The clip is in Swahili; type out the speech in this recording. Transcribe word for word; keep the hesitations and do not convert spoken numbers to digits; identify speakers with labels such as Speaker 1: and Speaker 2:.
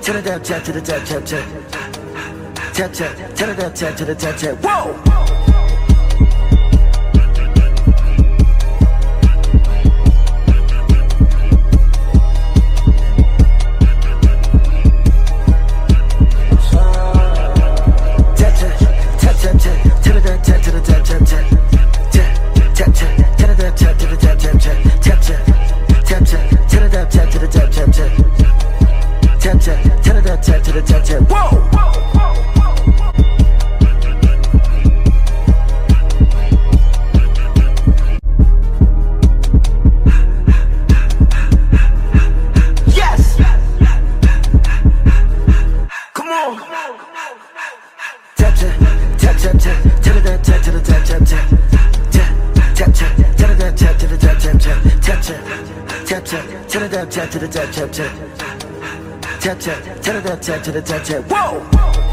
Speaker 1: turn it up, tap to the tap, tap, tap, tap, tap, turn it up, tap to the tap, tap. Whoa. Tap to the tap, tap, tap, tap, tap, tap, tap, tap, tap, tap, tap, tap, whoa.